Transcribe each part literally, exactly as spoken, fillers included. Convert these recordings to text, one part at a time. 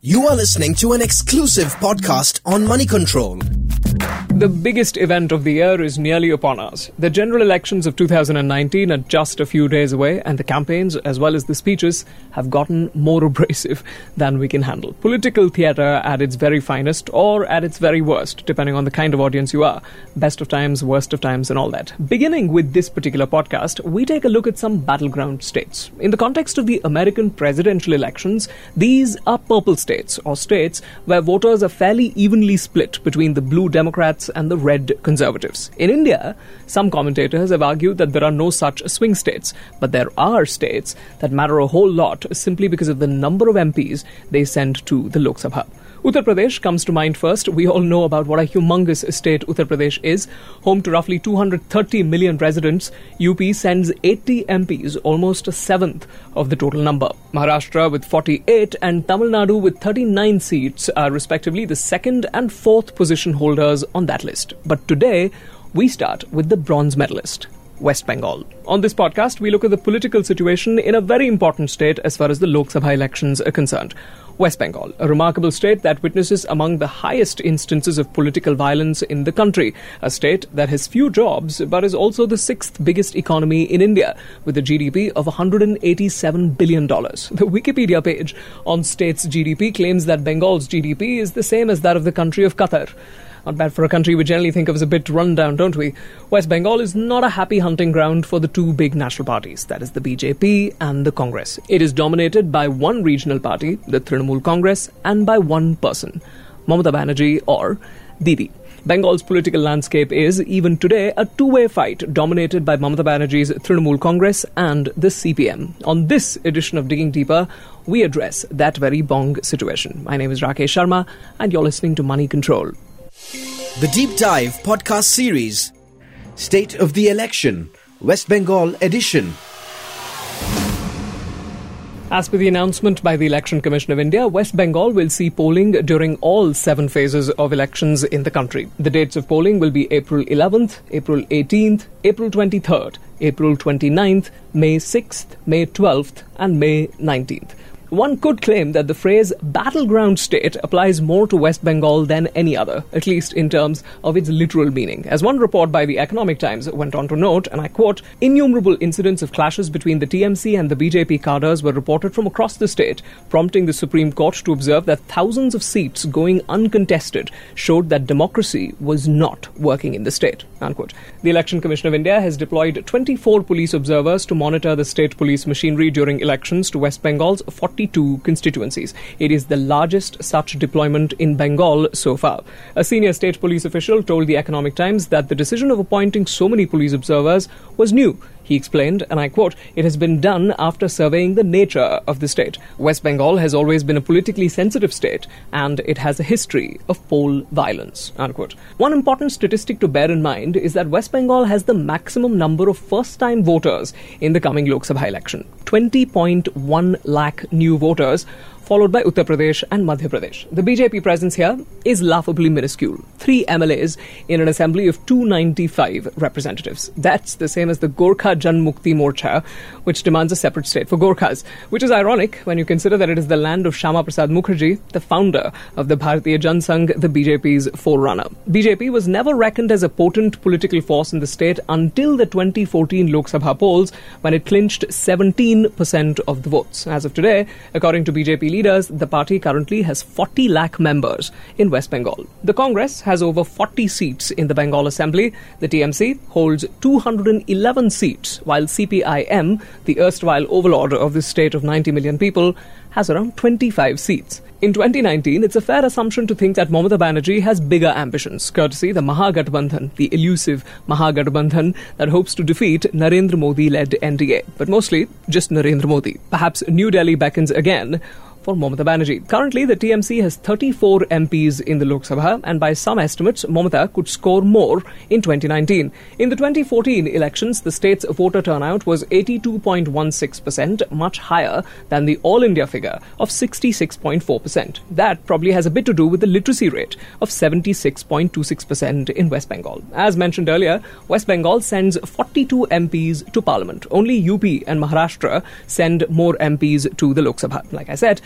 You are listening to an exclusive podcast on Money Control. The biggest event of the year is nearly upon us. The general elections of two thousand nineteen are just a few days away, and the campaigns, as well as the speeches, have gotten more abrasive than we can handle. Political theatre at its very finest, or at its very worst, depending on the kind of audience you are. Best of times, worst of times, and all that. Beginning with this particular podcast, we take a look at some battleground states. In the context of the American presidential elections, these are purple states, or states where voters are fairly evenly split between the blue Democrats and the red Conservatives. In India, some commentators have argued that there are no such swing states, but there are states that matter a whole lot simply because of the number of M Ps they send to the Lok Sabha. Uttar Pradesh comes to mind first. We all know about what a humongous state Uttar Pradesh is. Home to roughly two hundred thirty million residents, U P sends eighty M Ps, almost a seventh of the total number. Maharashtra with forty-eight and Tamil Nadu with thirty-nine seats are respectively the second and fourth position holders on that list. But today, we start with the bronze medalist, West Bengal. On this podcast, we look at the political situation in a very important state as far as the Lok Sabha elections are concerned. West Bengal, a remarkable state that witnesses among the highest instances of political violence in the country. A state that has few jobs, but is also the sixth biggest economy in India, with a G D P of one hundred eighty-seven billion dollars. The Wikipedia page on state's G D P claims that Bengal's G D P is the same as that of the country of Qatar. Not bad for a country we generally think of as a bit run down, don't we? West Bengal is not a happy hunting ground for the two big national parties, that is the B J P and the Congress. It is dominated by one regional party, the Trinamool Congress, and by one person, Mamata Banerjee or Didi. Bengal's political landscape is, even today, a two-way fight dominated by Mamata Banerjee's Trinamool Congress and the C P M. On this edition of Digging Deeper, we address that very bong situation. My name is Rakesh Sharma, and you're listening to Money Control. The Deep Dive podcast series, State of the Election, West Bengal edition. As per the announcement by the Election Commission of India, West Bengal will see polling during all seven phases of elections in the country. The dates of polling will be April eleventh, April eighteenth, April twenty-third, April twenty-ninth, May sixth, May twelfth, and May nineteenth. One could claim that the phrase battleground state applies more to West Bengal than any other, at least in terms of its literal meaning. As one report by the Economic Times went on to note, and I quote, innumerable incidents of clashes between the T M C and the B J P cadres were reported from across the state, prompting the Supreme Court to observe that thousands of seats going uncontested showed that democracy was not working in the state, unquote. The Election Commission of India has deployed twenty-four police observers to monitor the state police machinery during elections to West Bengal's forty-two constituencies. It is the largest such deployment in Bengal so far. A senior state police official told the Economic Times that the decision of appointing so many police observers was new. He explained, and I quote, it has been done after surveying the nature of the state. West Bengal has always been a politically sensitive state, and it has a history of poll violence, unquote. One important statistic to bear in mind is that West Bengal has the maximum number of first-time voters in the coming Lok Sabha election. twenty point one lakh new voters, followed by Uttar Pradesh and Madhya Pradesh. The B J P presence here is laughably minuscule. Three M L As in an assembly of two hundred ninety-five representatives. That's the same as the Gorkha Jan Mukti Morcha, which demands a separate state for Gorkhas, which is ironic when you consider that it is the land of Shyama Prasad Mukherjee, the founder of the Bharatiya Jan Sangh, the B J P's forerunner. B J P was never reckoned as a potent political force in the state until the twenty fourteen Lok Sabha polls, when it clinched seventeen percent of the votes. As of today, according to B J P leaders, the party currently has forty lakh members in West Bengal. The Congress has over forty seats in the Bengal Assembly. The T M C holds two hundred eleven seats, while C P I M, the erstwhile overlord of this state of ninety million people, has around twenty-five seats. In twenty nineteen, it's a fair assumption to think that Mamata Banerjee has bigger ambitions, courtesy the Mahagathbandhan, the elusive Mahagathbandhan that hopes to defeat Narendra Modi-led N D A. But mostly, just Narendra Modi. Perhaps New Delhi beckons again for Mamata Banerjee. Currently, the T M C has thirty-four M Ps in the Lok Sabha, and by some estimates, Mamata could score more in twenty nineteen. In the twenty fourteen elections, the state's voter turnout was eighty-two point one six percent, much higher than the all-India figure of sixty-six point four percent. That probably has a bit to do with the literacy rate of seventy-six point two six percent in West Bengal. As mentioned earlier, West Bengal sends forty-two M Ps to Parliament. Only U P and Maharashtra send more M Ps to the Lok Sabha. Like I said,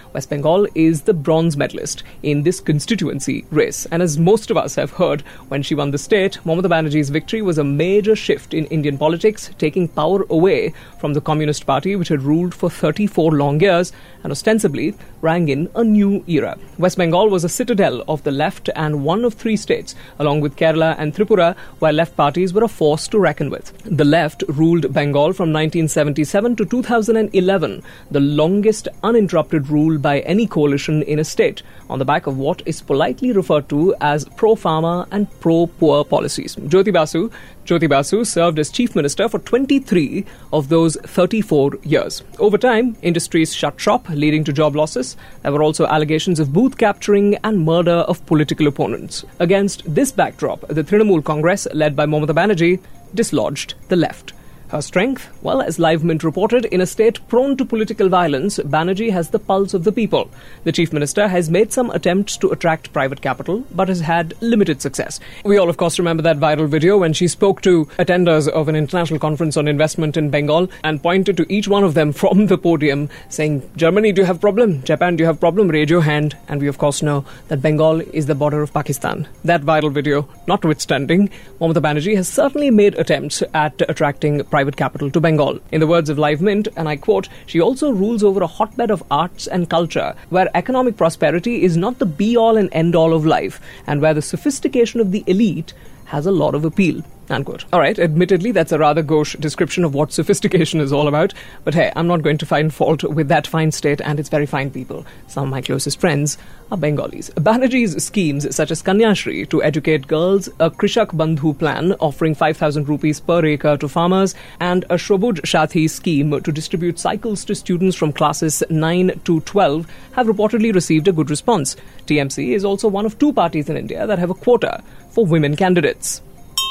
West Bengal is the bronze medalist in this constituency race. And as most of us have heard, when she won the state, Mamata Banerjee's victory was a major shift in Indian politics, taking power away from the Communist Party, which had ruled for thirty-four long years and ostensibly rang in a new era. West Bengal was a citadel of the left and one of three states, along with Kerala and Tripura, where left parties were a force to reckon with. The left ruled Bengal from nineteen seventy-seven to two thousand eleven, the longest uninterrupted rule by any coalition in a state, on the back of what is politely referred to as pro-farmer and pro-poor policies. Jyoti Basu Jyoti Basu served as Chief Minister for twenty-three of those thirty-four years. Over time, industries shut shop, leading to job losses. There were also allegations of booth capturing and murder of political opponents. Against this backdrop, the Trinamool Congress, led by Mamata Banerjee, dislodged the left. Her strength? Well, as Live Mint reported, in a state prone to political violence, Banerjee has the pulse of the people. The Chief Minister has made some attempts to attract private capital, but has had limited success. We all, of course, remember that viral video when she spoke to attenders of an international conference on investment in Bengal and pointed to each one of them from the podium, saying, Germany, do you have problem? Japan, do you have problem? Raise your hand. And we, of course, know that Bengal is the border of Pakistan. That viral video notwithstanding, Mamata Banerjee has certainly made attempts at attracting private private capital to Bengal. In the words of Live Mint, and I quote, she also rules over a hotbed of arts and culture where economic prosperity is not the be-all and end-all of life, and where the sophistication of the elite has a lot of appeal. Unquote. All right, admittedly, that's a rather gauche description of what sophistication is all about. But hey, I'm not going to find fault with that fine state and its very fine people. Some of my closest friends are Bengalis. Banerjee's schemes, such as Kanyashri to educate girls, a Krishak Bandhu plan offering five thousand rupees per acre to farmers, and a Shobuj Shathi scheme to distribute cycles to students from classes nine to twelve, have reportedly received a good response. T M C is also one of two parties in India that have a quota for women candidates.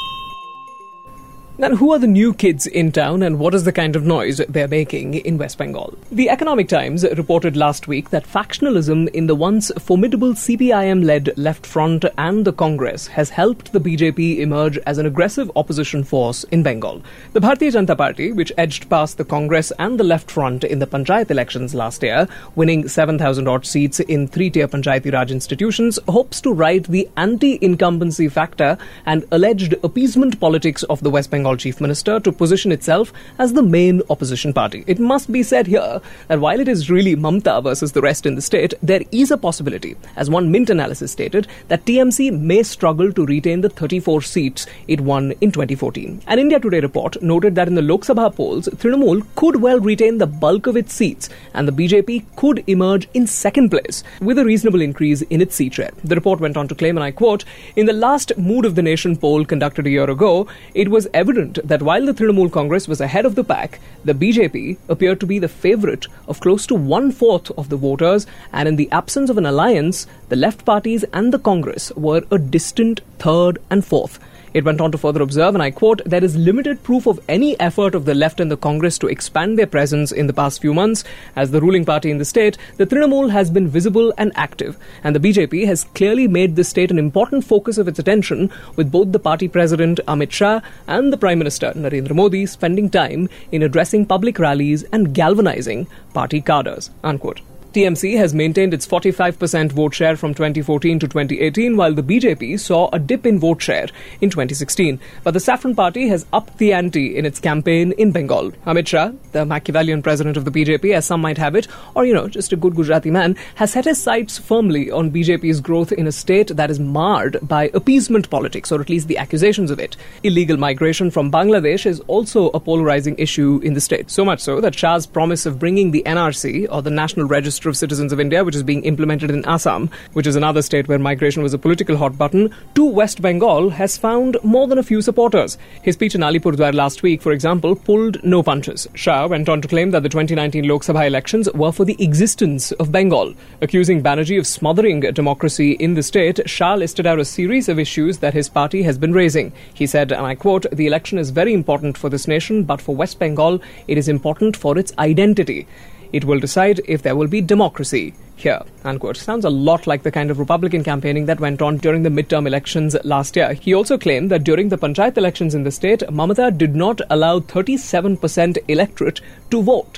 Then who are the new kids in town and what is the kind of noise they're making in West Bengal? The Economic Times reported last week that factionalism in the once formidable C P I M-led Left Front and the Congress has helped the B J P emerge as an aggressive opposition force in Bengal. The Bharatiya Janata Party, which edged past the Congress and the Left Front in the Panchayat elections last year, winning seven thousand odd seats in three-tier Panchayati Raj institutions, hopes to ride the anti-incumbency factor and alleged appeasement politics of the West Bengal Chief Minister to position itself as the main opposition party. It must be said here that while it is really Mamata versus the rest in the state, there is a possibility, as one Mint analysis stated, that T M C may struggle to retain the thirty-four seats it won in twenty fourteen. An India Today report noted that in the Lok Sabha polls, Trinamool could well retain the bulk of its seats and the B J P could emerge in second place with a reasonable increase in its seat share. The report went on to claim, and I quote, in the last Mood of the Nation poll conducted a year ago, it was evident that while the Trinamool Congress was ahead of the pack, the B J P appeared to be the favourite of close to one-fourth of the voters, and in the absence of an alliance, the left parties and the Congress were a distant third and fourth. It went on to further observe, and I quote, there is limited proof of any effort of the left and the Congress to expand their presence in the past few months. As the ruling party in the state, the Trinamool has been visible and active, and the B J P has clearly made the state an important focus of its attention, with both the party president Amit Shah and the Prime Minister Narendra Modi spending time in addressing public rallies and galvanizing party cadres. Unquote. T M C has maintained its forty-five percent vote share from twenty fourteen to twenty eighteen, while the B J P saw a dip in vote share in twenty sixteen. But the Saffron Party has upped the ante in its campaign in Bengal. Amit Shah, the Machiavellian president of the B J P, as some might have it, or, you know, just a good Gujarati man, has set his sights firmly on B J P's growth in a state that is marred by appeasement politics, or at least the accusations of it. Illegal migration from Bangladesh is also a polarizing issue in the state. So much so that Shah's promise of bringing the N R C, or the National Register of Citizens of India, which is being implemented in Assam, which is another state where migration was a political hot button, to West Bengal has found more than a few supporters. His speech in Alipurdwar last week, for example, pulled no punches. Shah went on to claim that the twenty nineteen Lok Sabha elections were for the existence of Bengal. Accusing Banerjee of smothering democracy in the state, Shah listed out a series of issues that his party has been raising. He said, and I quote, the election is very important for this nation, but for West Bengal, it is important for its identity. It will decide if there will be democracy here, unquote. Sounds a lot like the kind of Republican campaigning that went on during the midterm elections last year. He also claimed that during the Panchayat elections in the state, Mamata did not allow thirty-seven percent electorate to vote.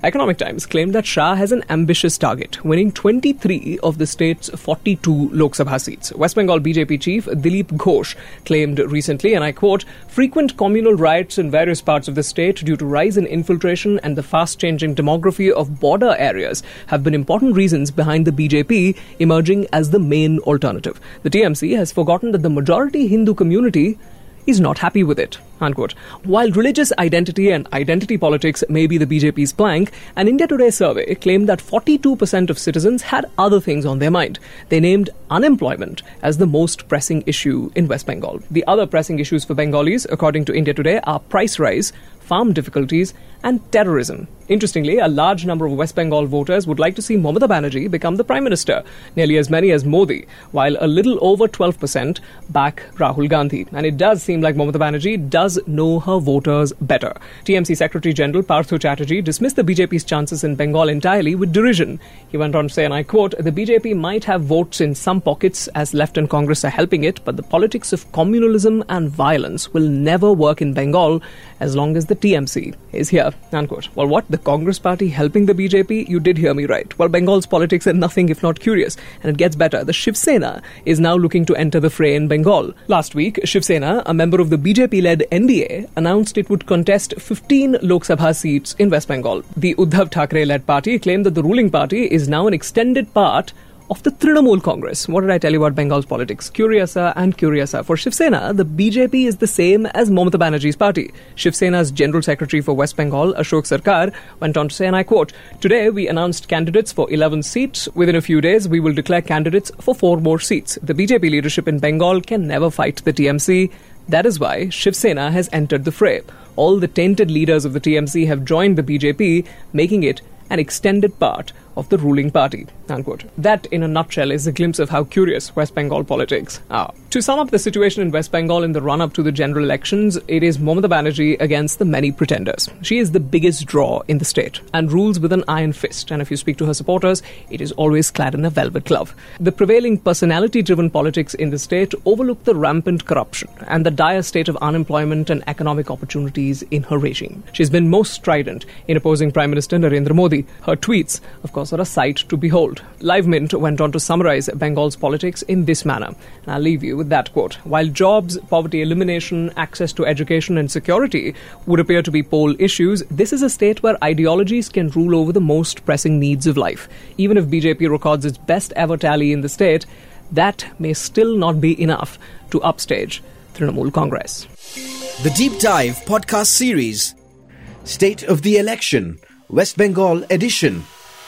Economic Times claimed that Shah has an ambitious target, winning twenty-three of the state's forty-two Lok Sabha seats. West Bengal B J P chief Dilip Ghosh claimed recently, and I quote, "Frequent communal riots in various parts of the state due to rise in infiltration and the fast-changing demography of border areas have been important reasons behind the B J P emerging as the main alternative. The T M C has forgotten that the majority Hindu community is not happy with it." Unquote. While religious identity and identity politics may be the B J P's plank, an India Today survey claimed that forty-two percent of citizens had other things on their mind. They named unemployment as the most pressing issue in West Bengal. The other pressing issues for Bengalis, according to India Today, are price rise, farm difficulties, and terrorism. Interestingly, a large number of West Bengal voters would like to see Mamata Banerjee become the Prime Minister, nearly as many as Modi, while a little over twelve percent back Rahul Gandhi. And it does seem like Mamata Banerjee does know her voters better. T M C Secretary General Partho Chatterjee dismissed the B J P's chances in Bengal entirely with derision. He went on to say, and I quote, "The B J P might have votes in some pockets as left and Congress are helping it, but the politics of communalism and violence will never work in Bengal as long as the T M C is here." Unquote. Well, what? The Congress party helping the B J P? You did hear me right. Well, Bengal's politics are nothing if not curious. And it gets better. The Shiv Sena is now looking to enter the fray in Bengal. Last week, Shiv Sena, a member of the B J P-led N D A, announced it would contest fifteen Lok Sabha seats in West Bengal. The Uddhav Thackeray-led party claimed that the ruling party is now an extended part of the Trinamool Congress. What did I tell you about Bengal's politics? Curiouser and curiouser. For Shiv Sena, the B J P is the same as Mamata Banerjee's party. Shiv Sena's General Secretary for West Bengal, Ashok Sarkar, went on to say, and I quote, "Today we announced candidates for eleven seats. Within a few days, we will declare candidates for four more seats. The B J P leadership in Bengal can never fight the T M C. That is why Shiv Sena has entered the fray. All the tainted leaders of the T M C have joined the B J P, making it an extended part of the ruling party." Unquote. That, in a nutshell, is a glimpse of how curious West Bengal politics are. To sum up the situation in West Bengal in the run-up to the general elections, it is Mamata Banerjee against the many pretenders. She is the biggest draw in the state and rules with an iron fist. And if you speak to her supporters, it is always clad in a velvet glove. The prevailing personality-driven politics in the state overlook the rampant corruption and the dire state of unemployment and economic opportunities in her regime. She's been most strident in opposing Prime Minister Narendra Modi. Her tweets, of course, are a sight to behold. Live Mint went on to summarize Bengal's politics in this manner. And I'll leave you with that quote. While jobs, poverty elimination, access to education and security would appear to be poll issues, this is a state where ideologies can rule over the most pressing needs of life. Even if B J P records its best ever tally in the state, that may still not be enough to upstage Trinamool Congress. The Deep Dive podcast series, State of the Election, West Bengal edition.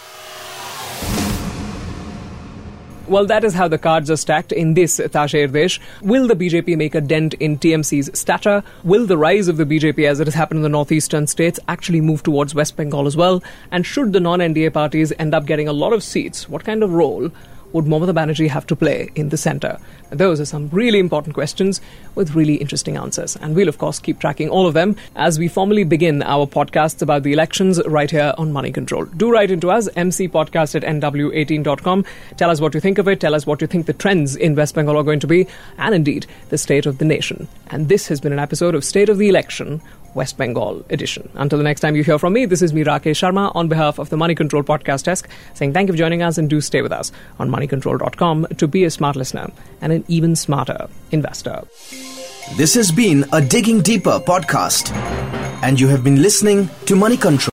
Well, that is how the cards are stacked in this Tasher Desh. Will the B J P make a dent in T M C's stature? Will the rise of the B J P, as it has happened in the northeastern states, actually move towards West Bengal as well? And should the non-N D A parties end up getting a lot of seats, what kind of role would Mamata Banerjee have to play in the centre? Those are some really important questions with really interesting answers. And we'll, of course, keep tracking all of them as we formally begin our podcasts about the elections right here on Money Control. Do write into us, m c podcast at n w eighteen dot com. Tell us what you think of it. Tell us what you think the trends in West Bengal are going to be, and indeed, the state of the nation. And this has been an episode of State of the Election, West Bengal edition. Until the next time you hear from me, this is me, Rakesh Sharma, on behalf of the Money Control podcast desk, saying thank you for joining us, and do stay with us on money control dot com to be a smart listener and an even smarter investor. This has been a Digging Deeper podcast, and you have been listening to Money Control.